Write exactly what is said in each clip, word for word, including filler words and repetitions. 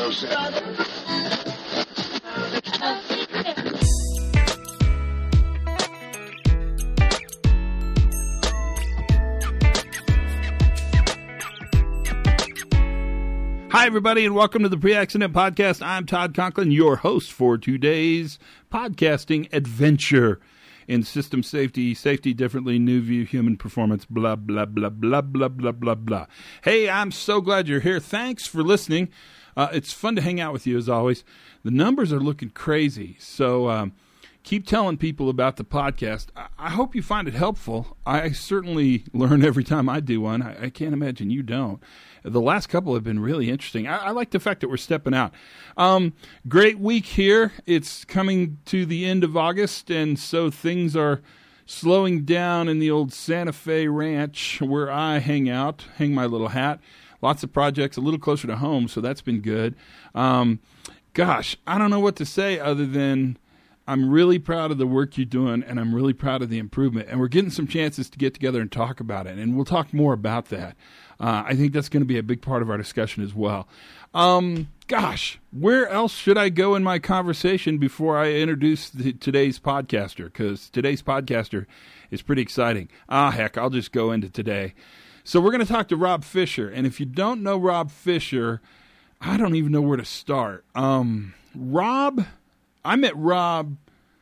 Hi, everybody, and welcome to the Pre-Accident Podcast. I'm Todd Conklin, your host for today's podcasting adventure in system safety, safety differently, new view, human performance, blah, blah, blah, blah, blah, blah, blah, blah. Hey, I'm so glad you're here. Thanks for listening. Uh, it's fun to hang out with you, as always. The numbers are looking crazy, so um, keep telling people about the podcast. I, I hope you find it helpful. I certainly learn every time I do one. I, I can't imagine you don't. The last couple have been really interesting. I, I like the fact that we're stepping out. Um, great week here. It's coming to the end of August, and so things are slowing down in the old Santa Fe Ranch where I hang out, hang my little hat. Lots of projects a little closer to home, so that's been good. Um, gosh, I don't know what to say other than I'm really proud of the work you're doing, and I'm really proud of the improvement. And we're getting some chances to get together and talk about it, and we'll talk more about that. Uh, I think that's going to be a big part of our discussion as well. Um, gosh, where else should I go in my conversation before I introduce the, today's podcaster? Because today's podcaster is pretty exciting. Ah, heck, I'll just go into today. So we're going to talk to Rob Fisher. And if you don't know Rob Fisher, I don't even know where to start. Um, Rob, I met Rob,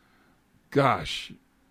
gosh,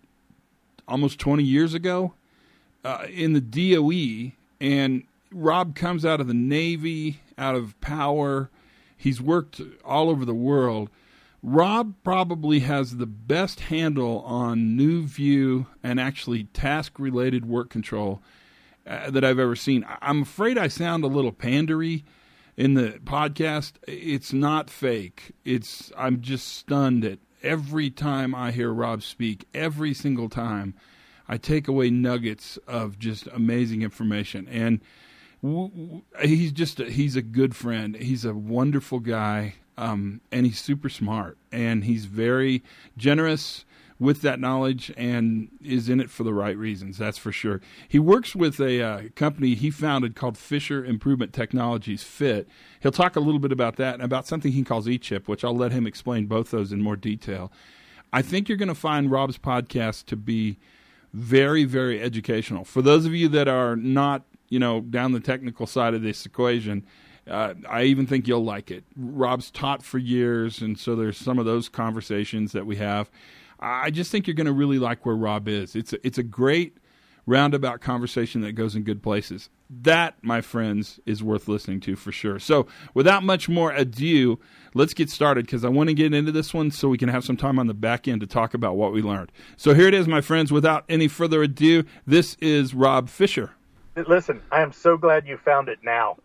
almost twenty years ago uh, in the D O E. And Rob comes out of the Navy, out of Power. He's worked all over the world. Rob probably has the best handle on new view and actually task-related work control uh, that I've ever seen. I'm afraid I sound a little pandery in the podcast. It's not fake. It's I'm just stunned at every time I hear Rob speak, every single time. I take away nuggets of just amazing information. And w- w- he's just, a, he's a good friend. He's a wonderful guy, um, and he's super smart. And he's very generous with that knowledge and is in it for the right reasons, that's for sure. He works with a uh, company he founded called Fisher Improvement Technologies, FIT. He'll talk a little bit about that and about something he calls eChip, which I'll let him explain both those in more detail. I think you're going to find Rob's podcast to be very, very educational. For those of you that are not, you know, down the technical side of this equation, uh, I even think you'll like it. Rob's taught for years, and so there's some of those conversations that we have. I just think you're going to really like where Rob is. It's a, it's a great roundabout conversation that goes in good places. That, my friends, is worth listening to for sure. So without much more ado, let's get started because I want to get into this one so we can have some time on the back end to talk about what we learned. So here it is, my friends. Without any further ado, this is Rob Fisher. Listen, I am so glad you found it now.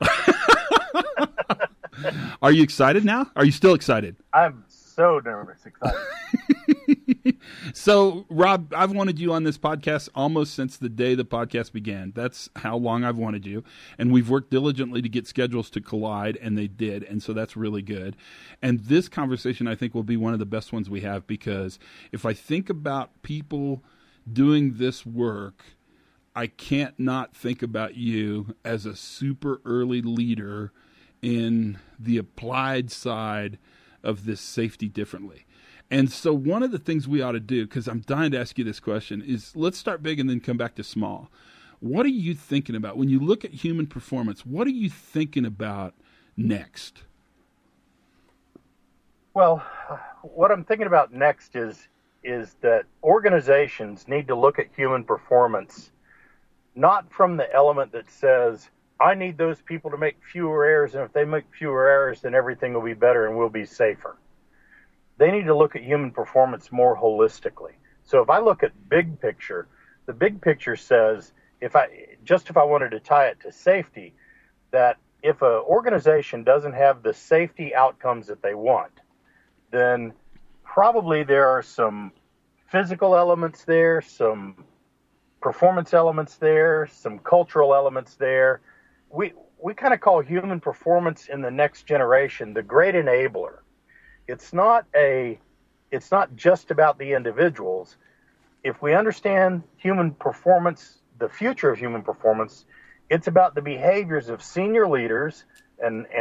Are you excited now? Are you still excited? I'm so nervous, excited. So, Rob, I've wanted you on this podcast almost since the day the podcast began. That's how long I've wanted you. And we've worked diligently to get schedules to collide, and they did. And so that's really good. And this conversation, I think, will be one of the best ones we have because if I think about people doing this work, I can't not think about you as a super early leader in the applied side of this safety differently. And so one of the things we ought to do, because I'm dying to ask you this question, is let's start big and then come back to small. What are you thinking about? When you look at human performance, what are you thinking about next? Well, what I'm thinking about next is is that organizations need to look at human performance, not from the element that says, I need those people to make fewer errors, and if they make fewer errors, then everything will be better and we'll be safer. They need to look at human performance more holistically. So if I look at big picture, the big picture says, if I just if I wanted to tie it to safety, that if an organization doesn't have the safety outcomes that they want, then probably there are some physical elements there, some performance elements there, some cultural elements there. We we kind of call human performance in the next generation the great enabler. It's not a, it's not just about the individuals. If we understand human performance, the future of human performance, it's about the behaviors of senior leaders and, and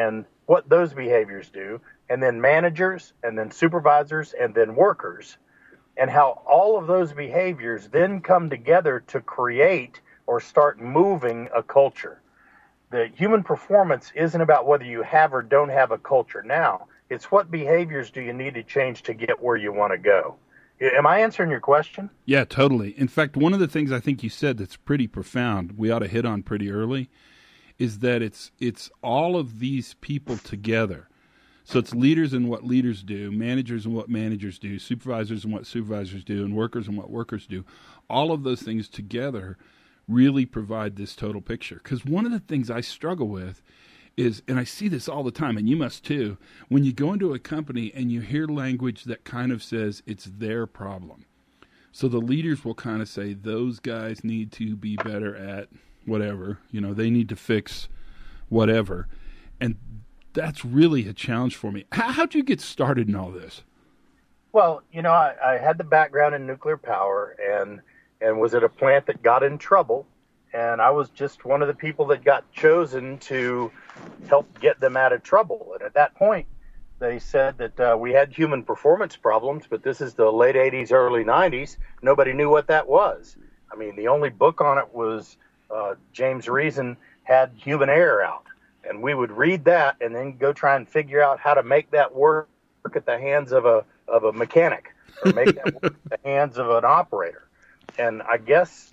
what those behaviors do, and then managers, and then supervisors, and then workers, and how all of those behaviors then come together to create or start moving a culture. The human performance isn't about whether you have or don't have a culture now. It's what behaviors do you need to change to get where you want to go. Am I answering your question? Yeah, totally. In fact, one of the things I think you said that's pretty profound, we ought to hit on pretty early, is that it's it's all of these people together. So it's leaders and what leaders do, managers and what managers do, supervisors and what supervisors do, and workers and what workers do. All of those things together really provide this total picture. Because one of the things I struggle with is, and I see this all the time, and you must too, when you go into a company and you hear language that kind of says it's their problem. So the leaders will kind of say, those guys need to be better at whatever, you know, they need to fix whatever. And that's really a challenge for me. How, how'd you get started in all this? Well, you know, I, I had the background in nuclear power and and was at a plant that got in trouble. And I was just one of the people that got chosen to help get them out of trouble. And at that point, they said that uh, we had human performance problems, but this is the late eighties, early nineties. Nobody knew what that was. I mean, the only book on it was uh, James Reason had Human Error out. And we would read that and then go try and figure out how to make that work at the hands of a of a mechanic or make that work at the hands of an operator. And I guess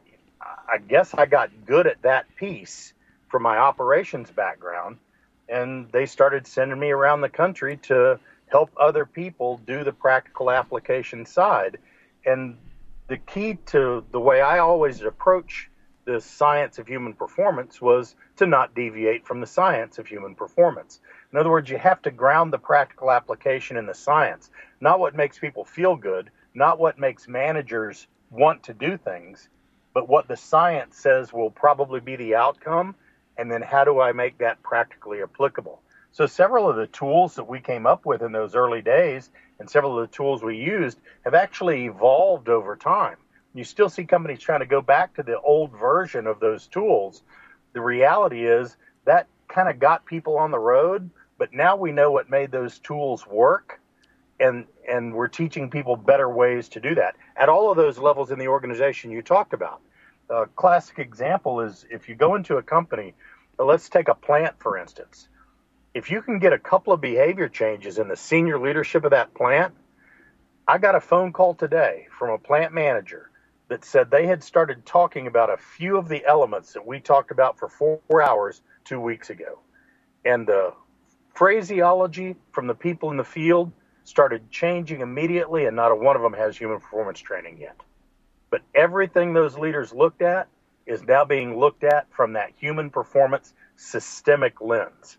I guess I got good at that piece from my operations background, and they started sending me around the country to help other people do the practical application side. And the key to the way I always approach the science of human performance was to not deviate from the science of human performance. In other words, you have to ground the practical application in the science, not what makes people feel good, not what makes managers want to do things, but what the science says will probably be the outcome, and then how do I make that practically applicable? So several of the tools that we came up with in those early days and several of the tools we used have actually evolved over time. You still see companies trying to go back to the old version of those tools. The reality is that kind of got people on the road, but now we know what made those tools work, and and we're teaching people better ways to do that at all of those levels in the organization you talked about. A classic example is if you go into a company, let's take a plant, for instance. If you can get a couple of behavior changes in the senior leadership of that plant, I got a phone call today from a plant manager that said they had started talking about a few of the elements that we talked about for four hours two weeks ago. And the phraseology from the people in the field started changing immediately, and not a one of them has human performance training yet. But everything those leaders looked at is now being looked at from that human performance systemic lens.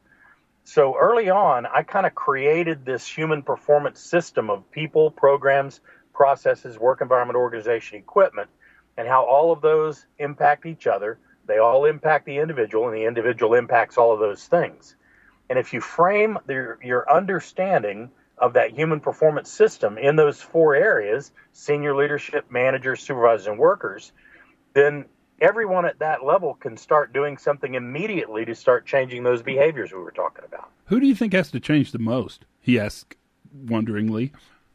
So early on, I kind of created this human performance system of people, programs, processes, work environment, organization, equipment, and how all of those impact each other. They all impact the individual, and the individual impacts all of those things. And if you frame the, your understanding of that human performance system in those four areas, senior leadership, managers, supervisors, and workers, then everyone at that level can start doing something immediately to start changing those behaviors we were talking about. Who do you think has to change the most? He asked wonderingly.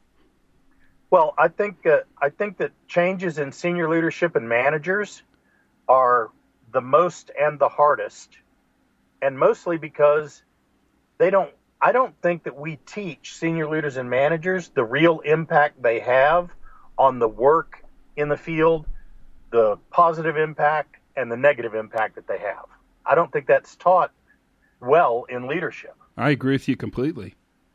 Well, I think uh, I think that changes in senior leadership and managers are the most and the hardest, and mostly because they don't. I don't think that we teach senior leaders and managers the real impact they have on the work in the field, the positive impact and the negative impact that they have. I don't think that's taught well in leadership. I agree with you completely.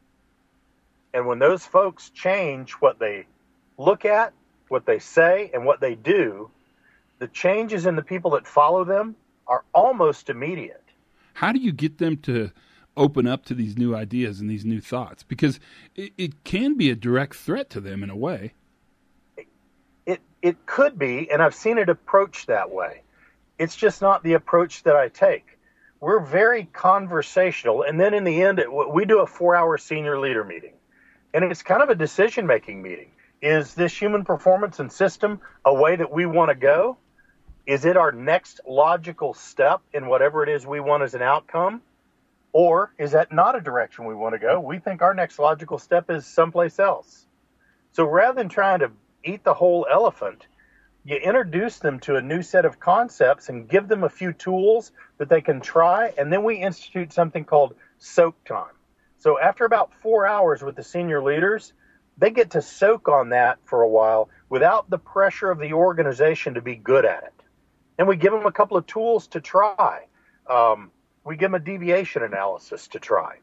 And when those folks change what they look at, what they say, and what they do, the changes in the people that follow them are almost immediate. How do you get them to open up to these new ideas and these new thoughts? Because it, it can be a direct threat to them in a way. It, it it could be, and I've seen it approached that way. It's just not the approach that I take. We're very conversational, and then in the end, it, we do a four-hour senior leader meeting, and it's kind of a decision-making meeting. Is this human performance and system a way that we want to go? Is it our next logical step in whatever it is we want as an outcome? Or is that not a direction we want to go? We think our next logical step is someplace else. So rather than trying to eat the whole elephant, you introduce them to a new set of concepts and give them a few tools that they can try, and then we institute something called soak time. So after about four hours with the senior leaders, they get to soak on that for a while without the pressure of the organization to be good at it. And we give them a couple of tools to try. Um, we give them a deviation analysis to try.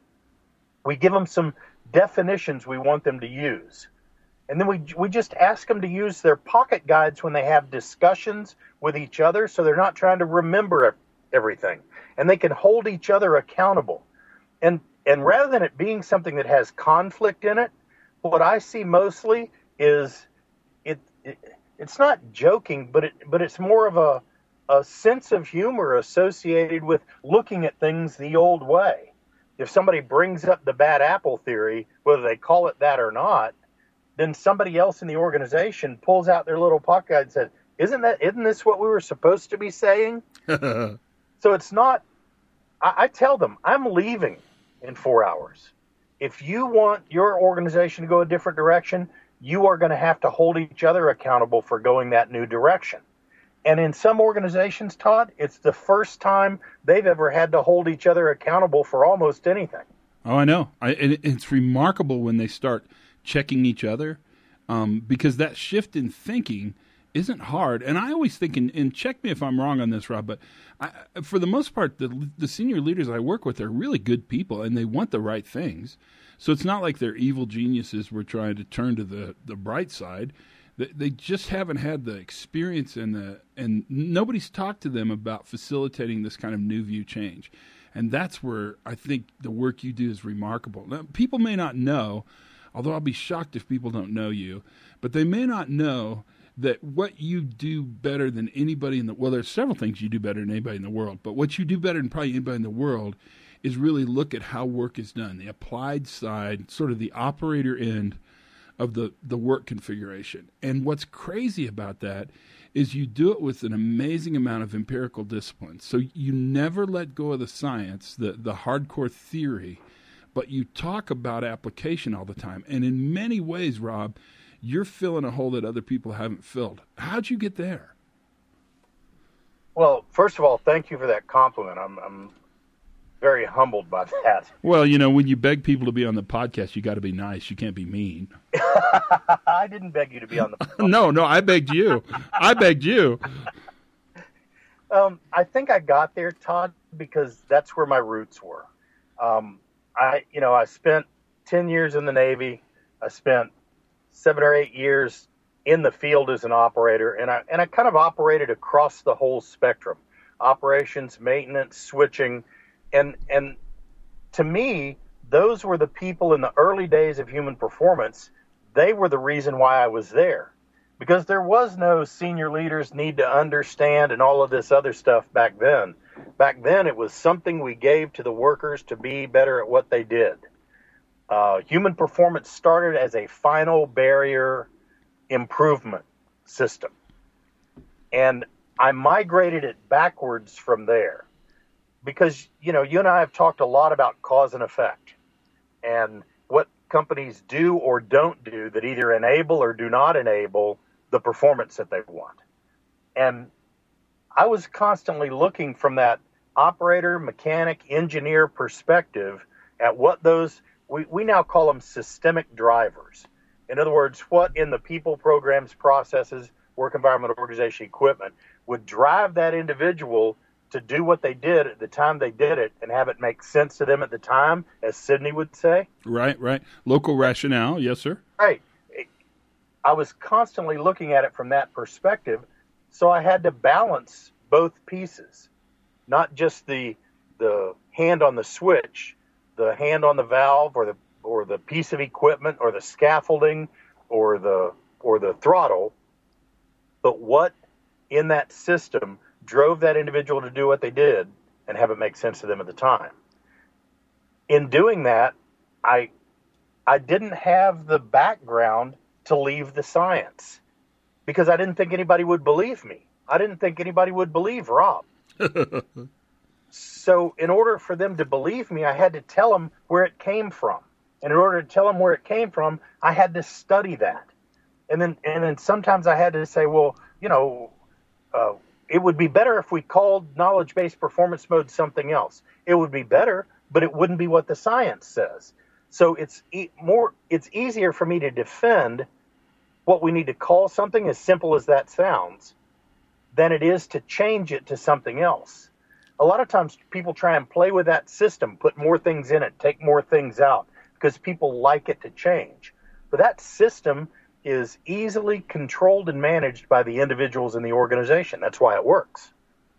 We give them some definitions we want them to use. And then we we just ask them to use their pocket guides when they have discussions with each other, so they're not trying to remember everything. And they can hold each other accountable. And and rather than it being something that has conflict in it, what I see mostly is it, it it's not joking, but it but it's more of a a sense of humor associated with looking at things the old way. If somebody brings up the bad apple theory, whether they call it that or not, then somebody else in the organization pulls out their little pocket guide and says, isn't that, isn't this what we were supposed to be saying? So it's not, I, I tell them, I'm leaving in four hours. If you want your organization to go a different direction, you are going to have to hold each other accountable for going that new direction. And in some organizations, Todd, it's the first time they've ever had to hold each other accountable for almost anything. Oh, I know. I, it, it's remarkable when they start checking each other, um, because that shift in thinking isn't hard. And I always think, and, and check me if I'm wrong on this, Rob, but I, for the most part, the, the senior leaders I work with are really good people, and they want the right things. So it's not like they're evil geniuses we're trying to turn to the, the bright side. They, they just haven't had the experience, and the and nobody's talked to them about facilitating this kind of new view change. And that's where I think the work you do is remarkable. Now, people may not know, although I'll be shocked if people don't know you, but they may not know that what you do better than anybody in the, well, there's several things you do better than anybody in the world, but what you do better than probably anybody in the world is really look at how work is done, the applied side, sort of the operator end of the, the work configuration. And what's crazy about that is you do it with an amazing amount of empirical discipline. So you never let go of the science, the, the hardcore theory, but you talk about application all the time. And in many ways, Rob, you're filling a hole that other people haven't filled. How'd you get there? Well, first of all, thank you for that compliment. I'm, I'm very humbled by that. Well, you know, when you beg people to be on the podcast, you got to be nice. You can't be mean. I didn't beg you to be on the podcast. No, no, I begged you. I begged you. Um, I think I got there, Todd, because that's where my roots were. Um, I, you know, I spent ten years in the Navy. I spent seven or eight years in the field as an operator, and I and I kind of operated across the whole spectrum: operations, maintenance, switching, and and to me, those were the people in the early days of human performance. They were the reason why I was there, because there was no senior leaders need to understand and all of this other stuff back then. Back then, it was something we gave to the workers to be better at what they did. Uh, human performance started as a final barrier improvement system. And I migrated it backwards from there because, you know, you and I have talked a lot about cause and effect and what companies do or don't do that either enable or do not enable the performance that they want. And I was constantly looking from that operator, mechanic, engineer perspective at what those, we, we now call them systemic drivers. In other words, what in the people, programs, processes, work environment, organization, equipment would drive that individual to do what they did at the time they did it and have it make sense to them at the time, as Sidney would say. Right, right. Local rationale, yes, sir. Right. I was constantly looking at it from that perspective, so I had to balance both pieces, not just the the hand on the switch, the hand on the valve, or the or the piece of equipment, or the scaffolding, or the or the throttle, but what in that system drove that individual to do what they did and have it make sense to them at the time. In doing that, I I didn't have the background to leave the science because I didn't think anybody would believe me. I didn't think anybody would believe Rob. So in order for them to believe me, I had to tell them where it came from. And in order to tell them where it came from, I had to study that. And then, and then sometimes I had to say, well, you know, uh, it would be better if we called knowledge-based performance mode something else. It would be better, but it wouldn't be what the science says. So it's e- more, it's easier for me to defend what we need to call something, as simple as that sounds, than it is to change it to something else. A lot of times people try and play with that system, put more things in it, take more things out, because people like it to change. But that system is easily controlled and managed by the individuals in the organization. That's why it works.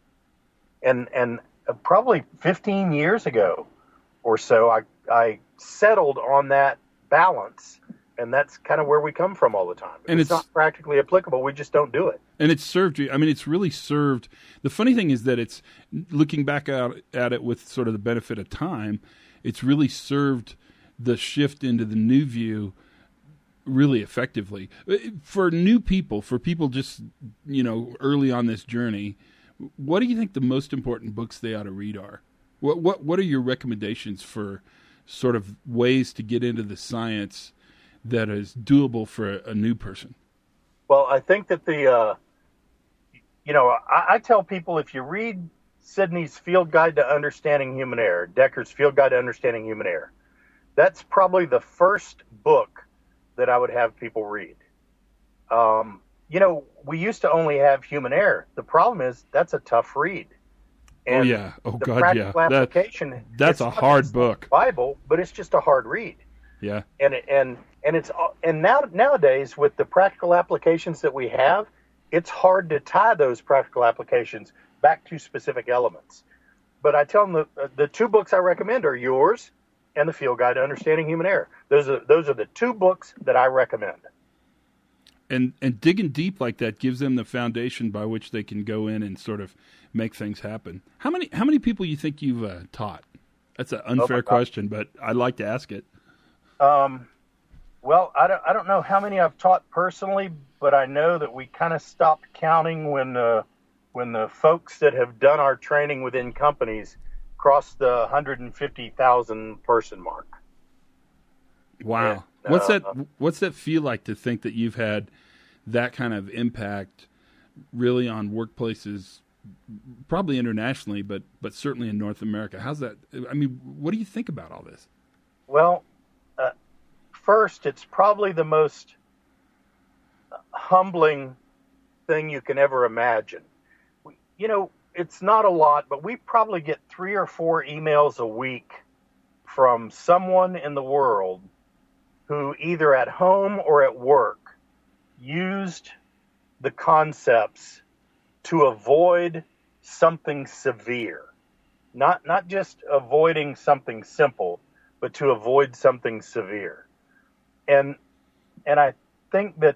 And and probably fifteen years ago or so, I, I settled on that balance, and that's kind of where we come from all the time. If and it's, it's not practically applicable, we just don't do it. And it's served you. I mean, it's really served. The funny thing is that it's, looking back out at it with sort of the benefit of time, it's really served the shift into the new view really effectively. For new people, for people just, you know, early on this journey, what do you think the most important books they ought to read are? What what what are your recommendations for sort of ways to get into the science that is doable for a, a new person? Well, I think that the, uh, you know, I, I tell people, if you read Sidney's Field Guide to Understanding Human Error, Decker's Field Guide to Understanding Human Error, that's probably the first book that I would have people read. Um, you know, we used to only have human error. The problem is that's a tough read. And oh yeah. Oh the God, practical yeah. application, that, that's a hard book. Bible, but it's just a hard read. Yeah. And and and it's and now nowadays with the practical applications that we have, it's hard to tie those practical applications back to specific elements. But I tell them the the two books I recommend are yours and the Field Guide to Understanding Human Error. Those are those are the two books that I recommend. And and digging deep like that gives them the foundation by which they can go in and sort of make things happen. How many how many people you think you've uh, taught? That's an unfair oh question, but I'd like to ask it. Um, well, I don't I don't know how many I've taught personally, but I know that we kind of stopped counting when uh, when the folks that have done our training within companies crossed the one hundred fifty thousand person mark. Wow. And, what's uh, that what's that feel like to think that you've had that kind of impact really on workplaces, probably internationally, but but certainly in North America? How's that? I mean, what do you think about all this? Well, uh, first, it's probably the most humbling thing you can ever imagine. You know, it's not a lot, but we probably get three or four emails a week from someone in the world who either at home or at work used the concepts to avoid something severe. Not not just avoiding something simple, but to avoid something severe. And and I think that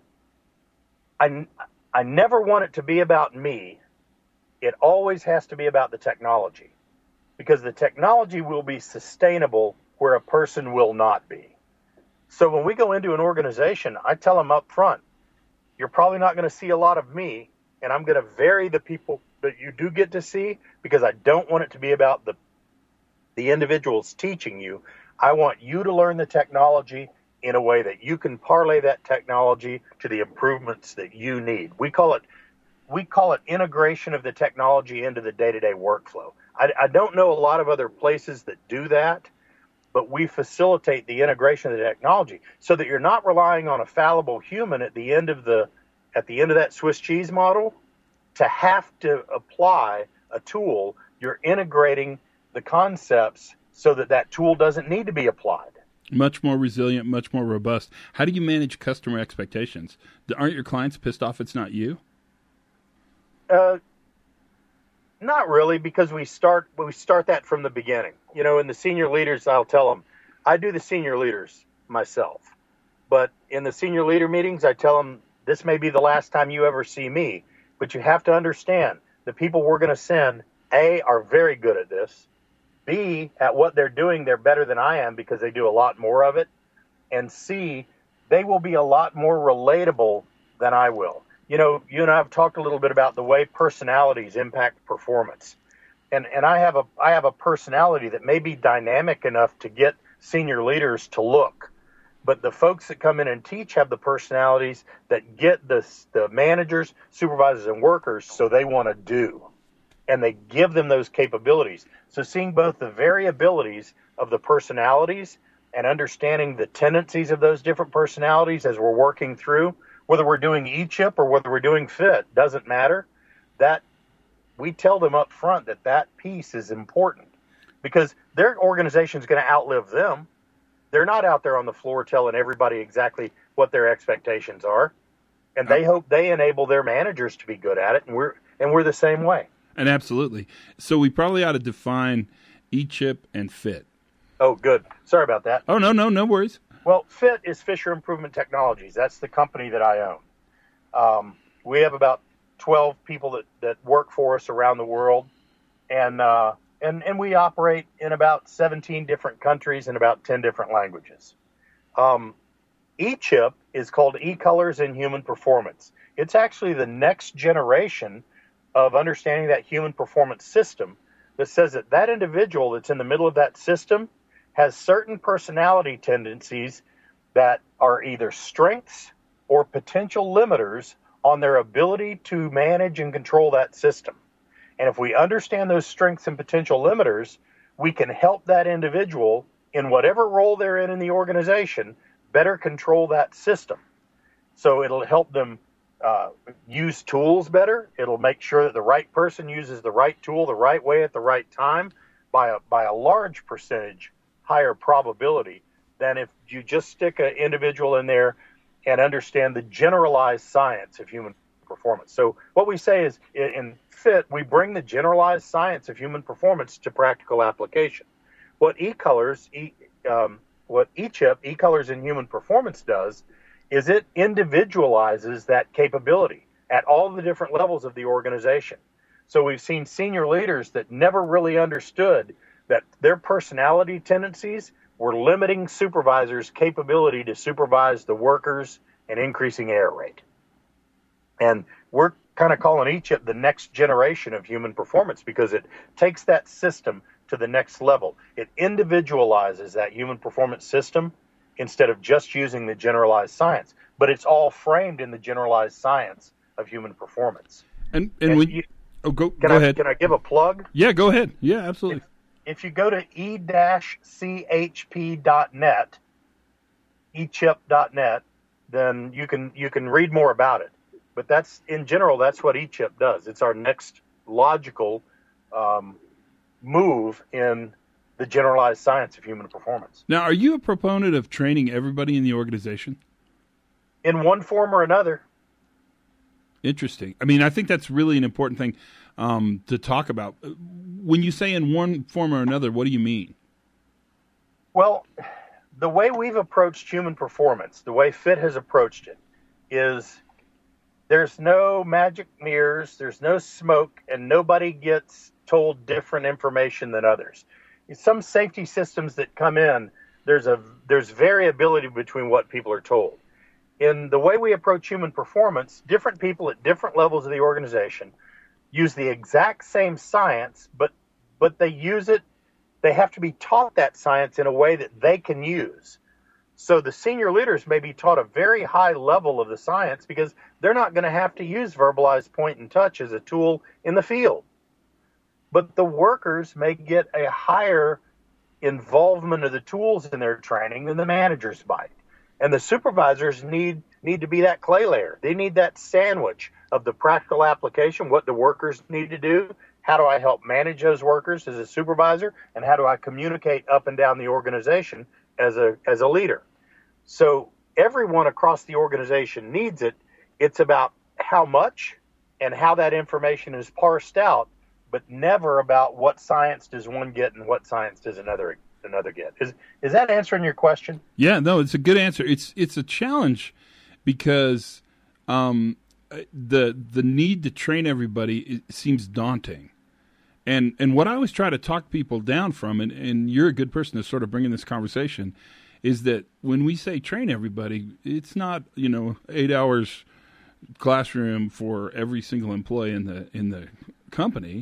I, I never want it to be about me. It always has to be about the technology, because the technology will be sustainable where a person will not be. So when we go into an organization, I tell them up front, you're probably not going to see a lot of me, and I'm going to vary the people that you do get to see, because I don't want it to be about the the individuals teaching you. I want you to learn the technology in a way that you can parlay that technology to the improvements that you need. We call it we call it integration of the technology into the day-to-day workflow. I, I don't know a lot of other places that do that, but we facilitate the integration of the technology so that you're not relying on a fallible human at the end of the at the end of that Swiss cheese model to have to apply a tool. You're integrating the concepts so that that tool doesn't need to be applied. Much more resilient, much more robust. How do you manage customer expectations? Aren't your clients pissed off it's not you? Uh, not really, because we start we start that from the beginning. You know, in the senior leaders, I'll tell them, I do the senior leaders myself. But in the senior leader meetings, I tell them, this may be the last time you ever see me, but you have to understand the people we're going to send, A, are very good at this. B, at what they're doing, they're better than I am because they do a lot more of it. And C, they will be a lot more relatable than I will. You know, you and I have talked a little bit about the way personalities impact performance. and, and I have a I have a personality that may be dynamic enough to get senior leaders to look. But the folks that come in and teach have the personalities that get the the managers, supervisors, and workers so they want to do. And they give them those capabilities. So seeing both the variabilities of the personalities and understanding the tendencies of those different personalities as we're working through, whether we're doing E-CHIP or whether we're doing FIT, doesn't matter. That we tell them up front that that piece is important because their organization is going to outlive them. They're not out there on the floor telling everybody exactly what their expectations are, and they hope they enable their managers to be good at it, and we're and we're the same way. And absolutely. So we probably ought to define E-CHIP and FIT. Oh, good. Sorry about that. Oh, no, no, no worries. Well, FIT is Fisher Improvement Technologies. That's the company that I own. Um, we have about twelve people that, that work for us around the world, and uh, and and we operate in about seventeen different countries in about ten different languages. Um, E-CHIP is called E-Colors in Human Performance. It's actually the next generation of understanding that human performance system that says that that individual that's in the middle of that system has certain personality tendencies that are either strengths or potential limiters on their ability to manage and control that system. And if we understand those strengths and potential limiters, we can help that individual in whatever role they're in in the organization better control that system. So it'll help them uh, use tools better. It'll make sure that the right person uses the right tool the right way at the right time by a, by a large percentage higher probability than if you just stick an individual in there and understand the generalized science of human performance. So what we say is in FIT, we bring the generalized science of human performance to practical application. What E-Colors, e, um, what E-CHIP, E-Colors in Human Performance does is it individualizes that capability at all the different levels of the organization. So we've seen senior leaders that never really understood that their personality tendencies were limiting supervisors' capability to supervise the workers and increasing error rate. And we're kind of calling E-CHIP the next generation of human performance because it takes that system to the next level. It individualizes that human performance system instead of just using the generalized science. But it's all framed in the generalized science of human performance. And and, and when you, oh, go, can go I, ahead. Can I give a plug? Yeah, go ahead. Yeah, absolutely. If, if you go to e dash c h p dot net, e chip dot net, then you can you can read more about it. But that's in general, that's what E-CHIP does. It's our next logical um, move in the generalized science of human performance. Now, are you a proponent of training everybody in the organization? In one form or another. Interesting. I mean, I think that's really an important thing um, to talk about. When you say in one form or another, what do you mean? Well, the way we've approached human performance, the way FIT has approached it, is there's no magic mirrors, there's no smoke, and nobody gets told different information than others. Some safety systems that come in, there's a there's variability between what people are told. In the way we approach human performance, different people at different levels of the organization use the exact same science, but but they use it, they have to be taught that science in a way that they can use. So the senior leaders may be taught a very high level of the science because they're not going to have to use verbalized point and touch as a tool in the field. But the workers may get a higher involvement of the tools in their training than the managers might. And the supervisors need, need to be that clay layer. They need that sandwich of the practical application, what the workers need to do, how do I help manage those workers as a supervisor, and how do I communicate up and down the organization as a as a leader. So everyone across the organization needs it. It's about how much and how that information is parsed out, but never about what science does one get and what science does another another get. Is is that answering your question? Yeah, no, it's a good answer. It's it's a challenge because um, the the need to train everybody it seems daunting. And and what I always try to talk people down from, and, and you're a good person to sort of bring in this conversation, is that when we say train everybody, it's not, you know, eight hours classroom for every single employee in the in the company.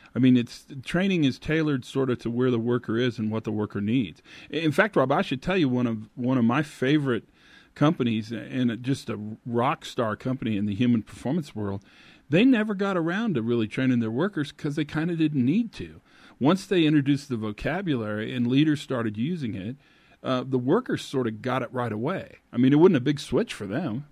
I mean, it's training is tailored sort of to where the worker is and what the worker needs. In fact, Rob, I should tell you one of one of my favorite companies and just a rock star company in the human performance world. They never got around to really training their workers because they kind of didn't need to. Once they introduced the vocabulary and leaders started using it, uh, the workers sort of got it right away. I mean, it wasn't a big switch for them.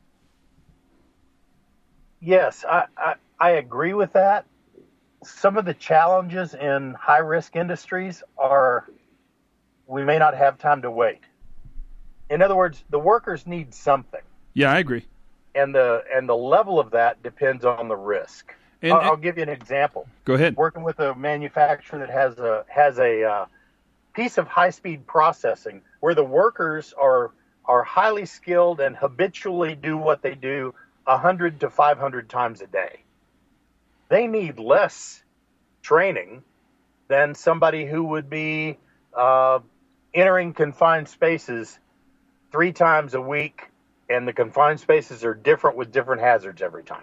Yes, I, I, I agree with that. Some of the challenges in high-risk industries are we may not have time to wait. In other words, the workers need something. Yeah, I agree. And the and the level of that depends on the risk. And, I'll, I'll give you an example. Go ahead. Working with a manufacturer that has a has a uh, piece of high-speed processing where the workers are are highly skilled and habitually do what they do one hundred to five hundred times a day. They need less training than somebody who would be uh, entering confined spaces three times a week, and the confined spaces are different with different hazards every time.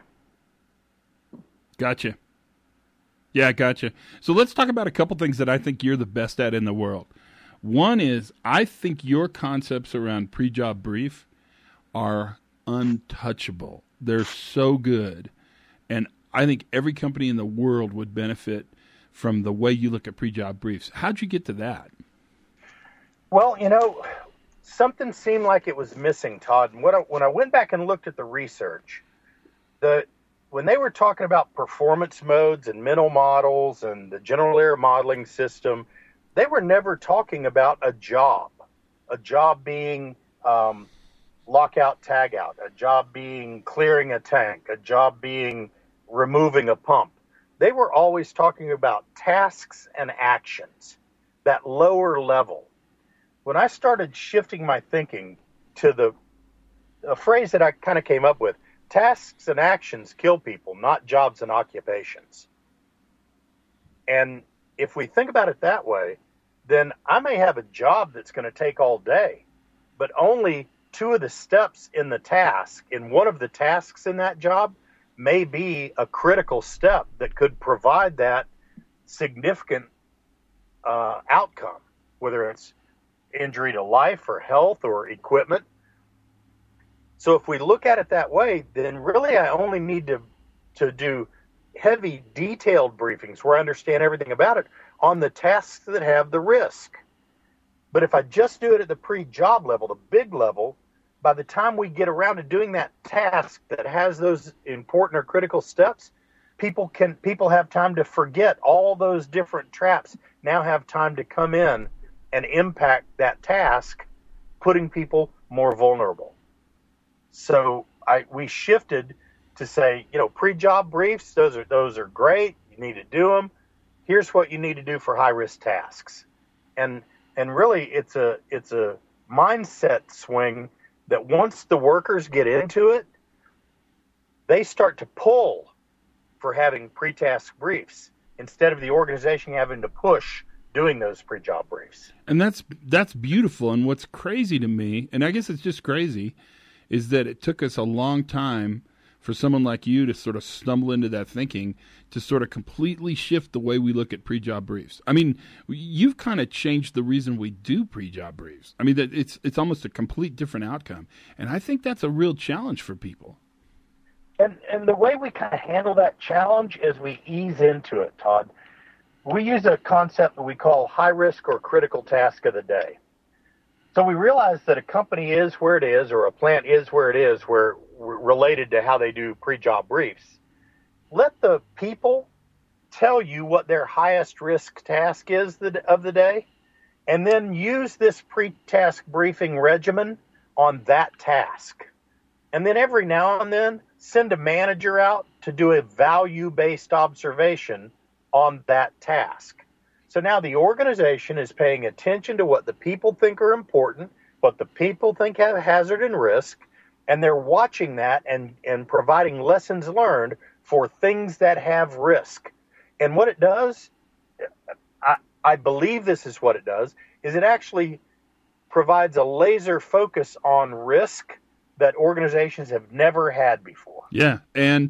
Gotcha. Yeah, gotcha. So let's talk about a couple things that I think you're the best at in the world. One is I think your concepts around pre-job brief are untouchable. They're so good. And I think every company in the world would benefit from the way you look at pre-job briefs. How'd you get to that? Well, you know, something seemed like it was missing, Todd. And when I, when I went back and looked at the research, the when they were talking about performance modes and mental models and the general air modeling system, they were never talking about a job, a job being um, lockout, tagout, a job being clearing a tank, a job being removing a pump. They were always talking about tasks and actions, that lower level. When I started shifting my thinking to the a phrase that I kind of came up with, tasks and actions kill people, not jobs and occupations. And if we think about it that way, then I may have a job that's going to take all day, but only two of the steps in the task, in one of the tasks in that job, may be a critical step that could provide that significant uh, outcome, whether it's injury to life or health or equipment. So if we look at it that way, then really I only need to to do heavy, detailed briefings where I understand everything about it on the tasks that have the risk. But if I just do it at the pre-job level, the big level, by the time we get around to doing that task that has those important or critical steps, people can people have time to forget all those different traps, now have time to come in and impact that task, putting people more vulnerable. So I we shifted to say, you know, pre-job briefs, those are those are great. You need to do them. Here's what you need to do for high-risk tasks. And and really it's a it's a mindset swing that once the workers get into it, they start to pull for having pre-task briefs instead of the organization having to push doing those pre-job briefs. And that's that's beautiful. And what's crazy to me, and I guess it's just crazy, is that it took us a long time for someone like you to sort of stumble into that thinking, to sort of completely shift the way we look at pre-job briefs. I mean, you've kind of changed the reason we do pre-job briefs. I mean, that it's it's almost a complete different outcome. And I think that's a real challenge for people. And and the way we kind of handle that challenge is we ease into it, Todd. We use a concept that we call high risk or critical task of the day. So we realize that a company is where it is, or a plant is where it is, where related to how they do pre-job briefs. Let the people tell you what their highest risk task is of the day, and then use this pre-task briefing regimen on that task. And then every now and then, send a manager out to do a value-based observation on that task. So now the organization is paying attention to what the people think are important, what the people think have hazard and risk, and they're watching that and, and providing lessons learned for things that have risk. And what it does, I, I believe this is what it does, is it actually provides a laser focus on risk that organizations have never had before. Yeah, and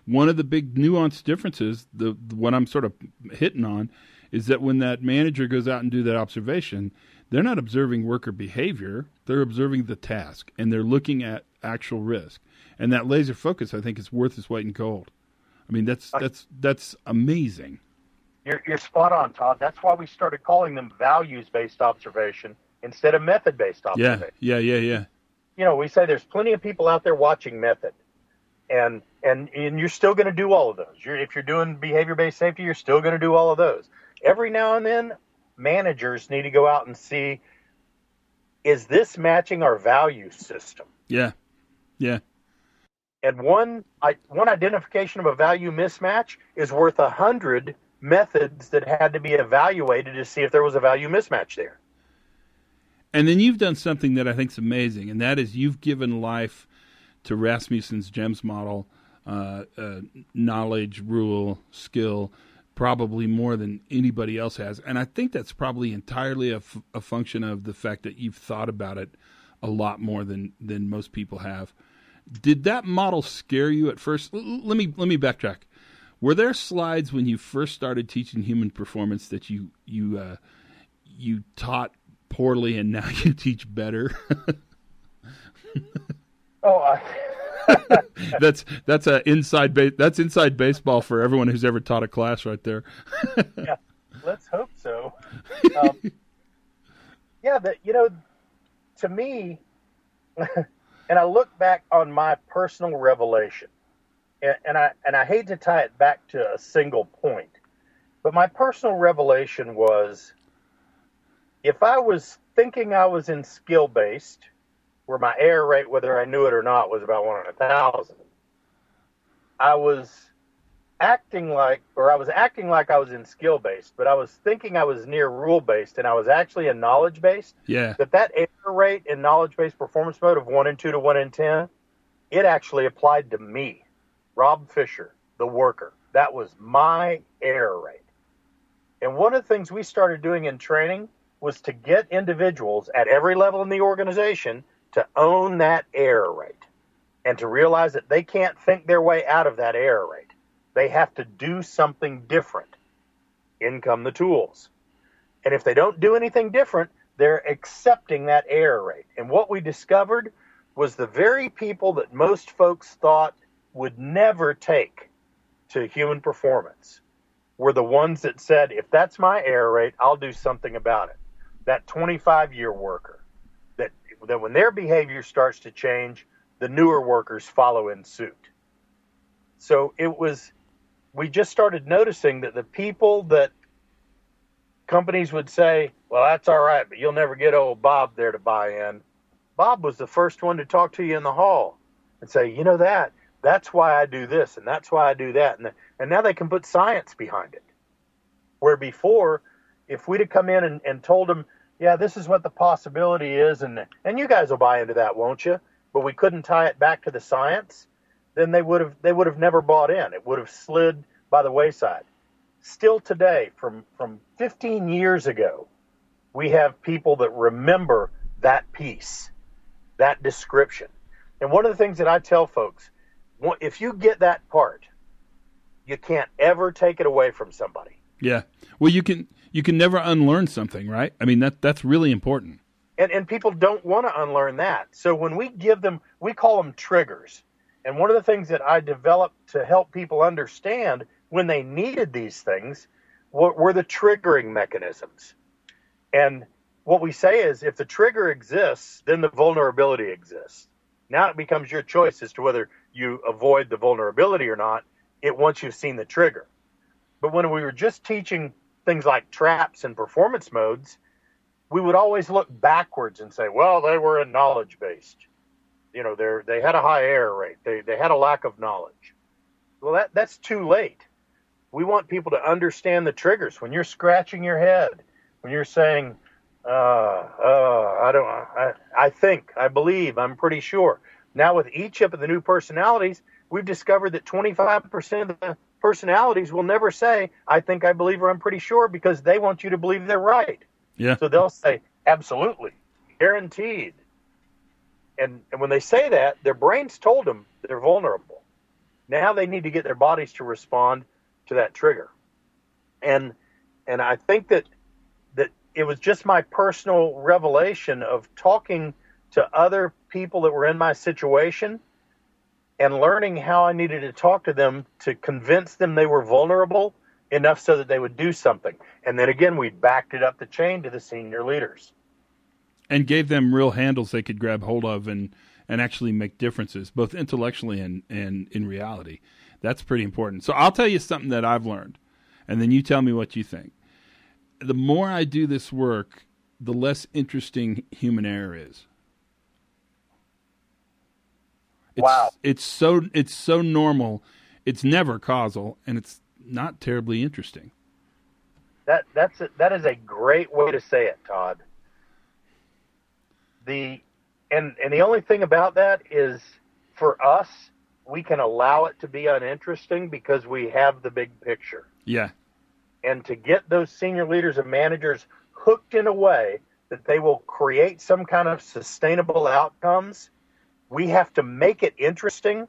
one of the big nuanced differences, the, the what I'm sort of hitting on, is that when that manager goes out and do that observation, they're not observing worker behavior, they're observing the task, and they're looking at actual risk. And that laser focus, I think, is worth its weight in gold. I mean, that's that's that's amazing. You're, you're spot on, Todd. That's why we started calling them values-based observation instead of method-based observation. Yeah, yeah, yeah, yeah. You know, we say there's plenty of people out there watching method, and and, and you're still going to do all of those. You're, if you're doing behavior-based safety, you're still going to do all of those. Every now and then, managers need to go out and see, is this matching our value system? Yeah, yeah. And one I, one identification of a value mismatch is worth a hundred methods that had to be evaluated to see if there was a value mismatch there. And then you've done something that I think is amazing, and that is you've given life to Rasmussen's GEMS model, uh, uh, knowledge, rule, skill, probably more than anybody else has. And I think that's probably entirely a, f- a function of the fact that you've thought about it a lot more than, than most people have. Did that model scare you at first? L- let me let me backtrack. Were there slides when you first started teaching human performance that you you uh, you taught poorly and now you teach better? oh, I... that's that's a inside ba- that's inside baseball for everyone who's ever taught a class, right there. Yeah, let's hope so. Um, yeah, that you know, to me. And I look back on my personal revelation, and, and I and I hate to tie it back to a single point, but my personal revelation was, if I was thinking I was in skill-based, where my error rate, whether I knew it or not, was about one in a thousand, I was acting like, or I was acting like I was in skill-based, but I was thinking I was near rule-based, and I was actually in knowledge-based. Yeah. That that error rate in knowledge-based performance mode of one in two to one in ten, it actually applied to me, Rob Fisher, the worker. That was my error rate. And one of the things we started doing in training was to get individuals at every level in the organization to own that error rate and to realize that they can't think their way out of that error rate. They have to do something different. In come the tools. And if they don't do anything different, they're accepting that error rate. And what we discovered was the very people that most folks thought would never take to human performance were the ones that said, if that's my error rate, I'll do something about it. That twenty-five-year worker, that, that when their behavior starts to change, the newer workers follow in suit. So it was... we just started noticing that the people that companies would say, well, that's all right, but you'll never get old Bob there to buy in. Bob was the first one to talk to you in the hall and say, you know that, that's why I do this, and that's why I do that. And, and now they can put science behind it. Where before, if we'd have come in and, and told them, yeah, this is what the possibility is, and and you guys will buy into that, won't you? But we couldn't tie it back to the science, then they would have they would have never bought in. It would have slid by the wayside. Still today, from, from fifteen years ago, we have people that remember that piece, that description. And one of the things that I tell folks, if you get that part, you can't ever take it away from somebody. Yeah. Well, you can you can never unlearn something, right? I mean, that that's really important. And and people don't want to unlearn that. So when we give them, we call them triggers. And one of the things that I developed to help people understand when they needed these things were, were the triggering mechanisms. And what we say is, if the trigger exists, then the vulnerability exists. Now it becomes your choice as to whether you avoid the vulnerability or not, it once you've seen the trigger. But when we were just teaching things like traps and performance modes, we would always look backwards and say, well, they were in knowledge-based. You know, they they had a high error rate. They they had a lack of knowledge. Well, that that's too late. We want people to understand the triggers. When you're scratching your head, when you're saying, uh, uh, I don't, I, I think, I believe, I'm pretty sure. Now with each of the new personalities, we've discovered that twenty-five percent of the personalities will never say, I think, I believe, or I'm pretty sure, because they want you to believe they're right. Yeah. So they'll say, absolutely, guaranteed. And, and when they say that, their brains told them they're vulnerable. Now they need to get their bodies to respond to that trigger. And and I think that that it was just my personal revelation of talking to other people that were in my situation and learning how I needed to talk to them to convince them they were vulnerable enough so that they would do something. And then again, we backed it up the chain to the senior leaders. And gave them real handles they could grab hold of and, and actually make differences, both intellectually and, and in reality. That's pretty important. So I'll tell you something that I've learned, and then you tell me what you think. The more I do this work, the less interesting human error is. It's, wow. It's so it's so normal. It's never causal, and it's not terribly interesting. That that's a, that is a great way to say it, Todd. The and and the only thing about that is, for us, we can allow it to be uninteresting because we have the big picture. Yeah. And to get those senior leaders and managers hooked in a way that they will create some kind of sustainable outcomes, we have to make it interesting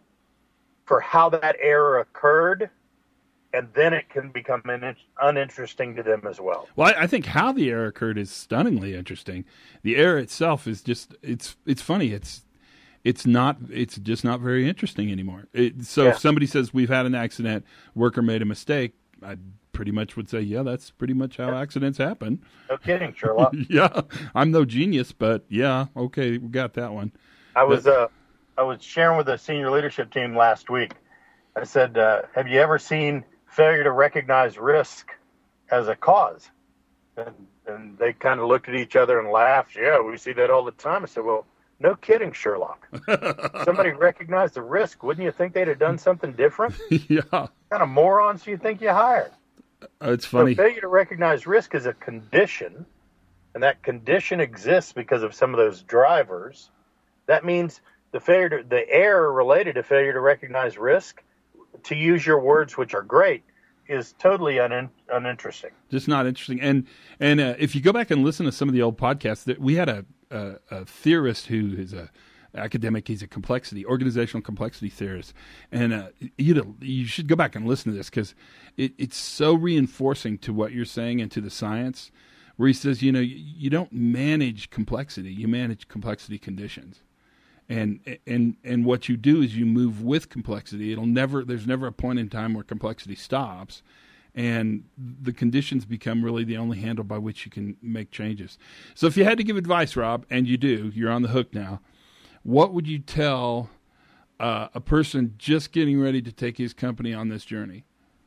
for how that error occurred, and then it can become un- uninteresting to them as well. Well, I, I think how the error occurred is stunningly interesting. The error itself is just, it's it's funny. It's it's not, it's just not very interesting anymore. It, so yeah. if somebody says we've had an accident, worker made a mistake, I pretty much would say, yeah, that's pretty much how yeah. accidents happen. No kidding, Sherlock. Yeah, I'm no genius, but yeah, okay, we got that one. I was uh, I was sharing with the senior leadership team last week. I said, uh, have you ever seen failure to recognize risk as a cause? And, and they kind of looked at each other and laughed. Yeah, we see that all the time. I said, well, no kidding, Sherlock. Somebody recognized the risk. Wouldn't you think they'd have done something different? Yeah. What kind of morons do you think you hired? Uh, it's funny. So failure to recognize risk is a condition, and that condition exists because of some of those drivers. That means the failure to, the error related to failure to recognize risk, to use your words, which are great, is totally un, uninteresting. Just not interesting. And and uh, if you go back and listen to some of the old podcasts, that we had a, a, a theorist who is a academic. He's a complexity, organizational complexity theorist. And uh, you you should go back and listen to this because it, it's so reinforcing to what you're saying and to the science, where he says, you know, you, you don't manage complexity, you manage complexity conditions. And and and what you do is you move with complexity. It'll never. There's never a point in time where complexity stops, and the conditions become really the only handle by which you can make changes. So, if you had to give advice, Rob, and you do, you're on the hook now. What would you tell uh, a person just getting ready to take his company on this journey?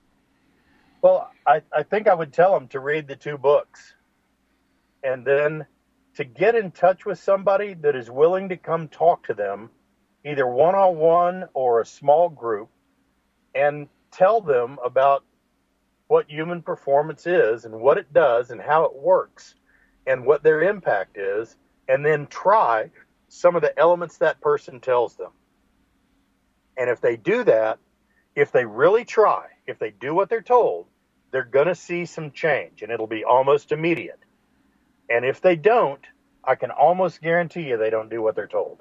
Well, I, I think I would tell them to read the two books, and then to get in touch with somebody that is willing to come talk to them, either one-on-one or a small group, and tell them about what human performance is and what it does and how it works and what their impact is, and then try some of the elements that person tells them. And if they do that, if they really try, if they do what they're told, they're going to see some change, and it'll be almost immediate. And if they don't, I can almost guarantee you they don't do what they're told.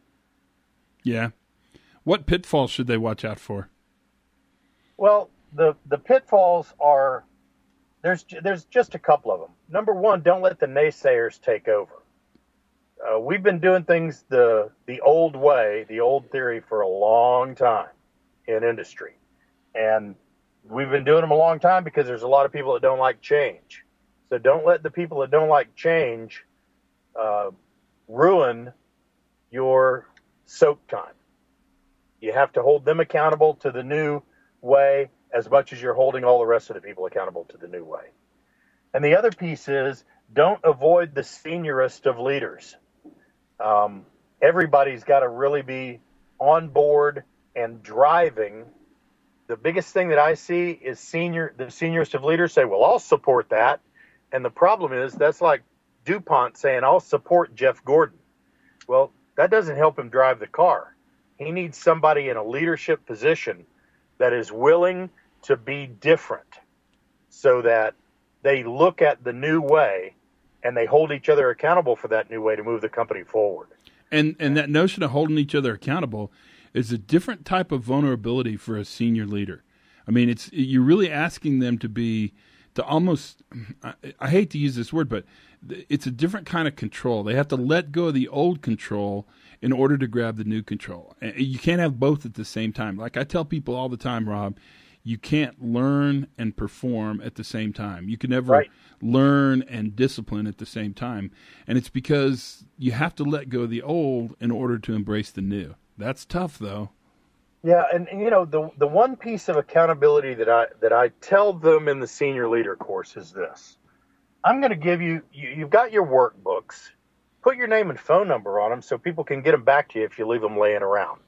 Yeah. What pitfalls should they watch out for? Well, the, the pitfalls are, there's there's just a couple of them. Number one, don't let the naysayers take over. Uh, we've been doing things the the old way, the old theory, for a long time in industry. And we've been doing them a long time because there's a lot of people that don't like change. So don't let the people that don't like change uh, ruin your soak time. You have to hold them accountable to the new way as much as you're holding all the rest of the people accountable to the new way. And the other piece is, don't avoid the seniorest of leaders. Um, everybody's got to really be on board and driving. The biggest thing that I see is senior, the seniorest of leaders say, well, I'll support that. And the problem is, that's like DuPont saying, I'll support Jeff Gordon. Well, that doesn't help him drive the car. He needs somebody in a leadership position that is willing to be different, so that they look at the new way and they hold each other accountable for that new way to move the company forward. And and that notion of holding each other accountable, is a different type of vulnerability for a senior leader. I mean, it's you're really asking them to be, to almost, I, I hate to use this word, but it's a different kind of control. They have to let go of the old control in order to grab the new control. You can't have both at the same time. Like I tell people all the time, Rob, you can't learn and perform at the same time. You can never right. learn and discipline at the same time. And it's because you have to let go of the old in order to embrace the new. That's tough, though. Yeah, and, and you know, the the one piece of accountability that I that I tell them in the senior leader course is this. I'm going to give you, you, you've got your workbooks. Put your name and phone number on them so people can get them back to you if you leave them laying around.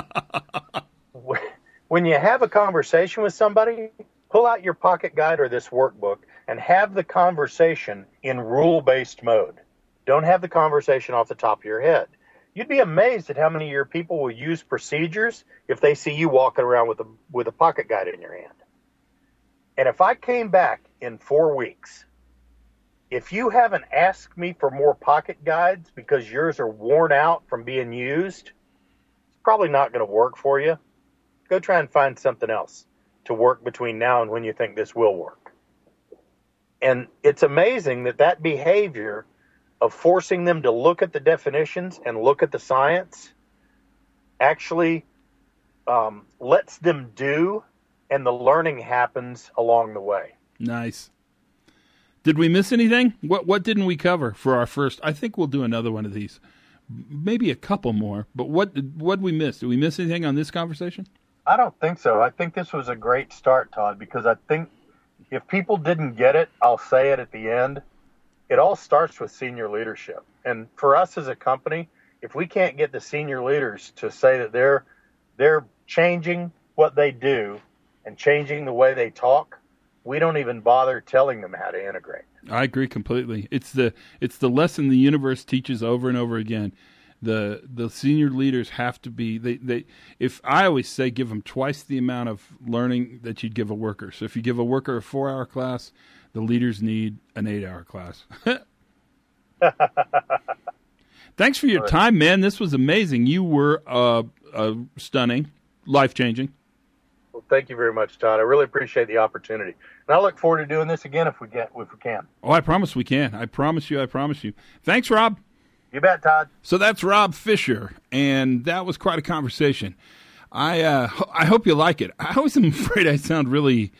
When you have a conversation with somebody, pull out your pocket guide or this workbook and have the conversation in rule-based mode. Don't have the conversation off the top of your head. You'd be amazed at how many of your people will use procedures if they see you walking around with a with a pocket guide in your hand. And if I came back in four weeks, if you haven't asked me for more pocket guides because yours are worn out from being used, it's probably not going to work for you. Go try and find something else to work between now and when you think this will work. And it's amazing that that behavior of forcing them to look at the definitions and look at the science actually um, lets them do, and the learning happens along the way. Nice. Did we miss anything? What what didn't we cover for our first? I think we'll do another one of these, maybe a couple more. But what what did we miss? Did we miss anything on this conversation? I don't think so. I think this was a great start, Todd, because I think if people didn't get it, I'll say it at the end. It all starts with senior leadership. And for us as a company, if we can't get the senior leaders to say that they're they're changing what they do and changing the way they talk, we don't even bother telling them how to integrate. I agree completely. It's the it's the lesson the universe teaches over and over again. The the senior leaders have to be they, they if I always say give them twice the amount of learning that you'd give a worker. So if you give a worker a four hour class, the leaders need an eight hour class. Thanks for your time, man. This was amazing. You were uh, uh, stunning, life changing. Well, thank you very much, Todd. I really appreciate the opportunity, and I look forward to doing this again if we get if we can. Oh, I promise we can. I promise you. I promise you. Thanks, Rob. You bet, Todd. So that's Rob Fisher, and that was quite a conversation. I uh, I hope you like it. I always am afraid I sound really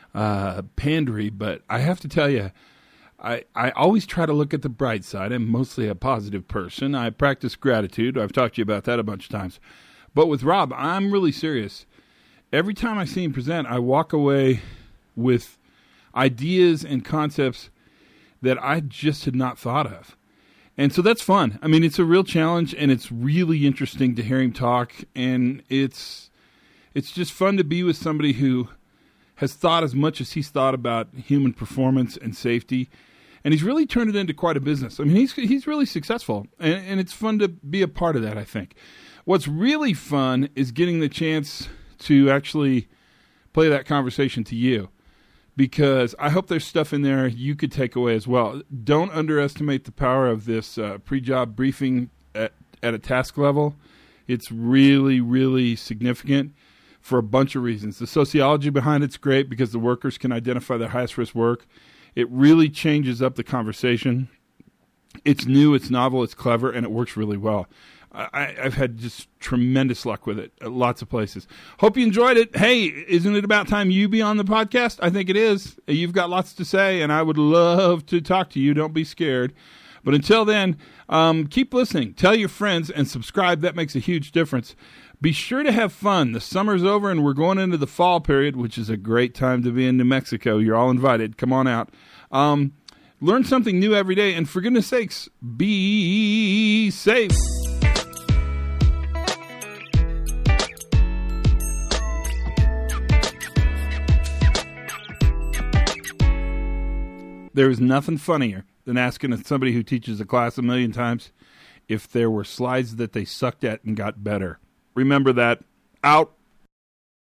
uh, pandery, but I have to tell you, I, I always try to look at the bright side. I'm mostly a positive person. I practice gratitude. I've talked to you about that a bunch of times. But with Rob, I'm really serious. Every time I see him present, I walk away with ideas and concepts that I just had not thought of. And so that's fun. I mean, it's a real challenge, and it's really interesting to hear him talk. And it's it's just fun to be with somebody who has thought as much as he's thought about human performance and safety. And he's really turned it into quite a business. I mean, he's he's really successful, and, and it's fun to be a part of that, I think. What's really fun is getting the chance to actually play that conversation to you, because I hope there's stuff in there you could take away as well. Don't underestimate the power of this uh, pre-job briefing at, at a task level. It's really, really significant for a bunch of reasons. The sociology behind it's great because the workers can identify their highest risk work. It really changes up the conversation. It's new, it's novel, it's clever, and it works really well. I, I've had just tremendous luck with it at lots of places. Hope you enjoyed it. Hey, isn't it about time you be on the podcast? I think it is. You've got lots to say, and I would love to talk to you. Don't be scared. But until then, um, keep listening. Tell your friends and subscribe. That makes a huge difference. Be sure to have fun. The summer's over, and we're going into the fall period, which is a great time to be in New Mexico. You're all invited. Come on out. Um, learn something new every day, and for goodness sakes, be safe. There is nothing funnier than asking somebody who teaches a class a million times if there were slides that they sucked at and got better. Remember that. Out.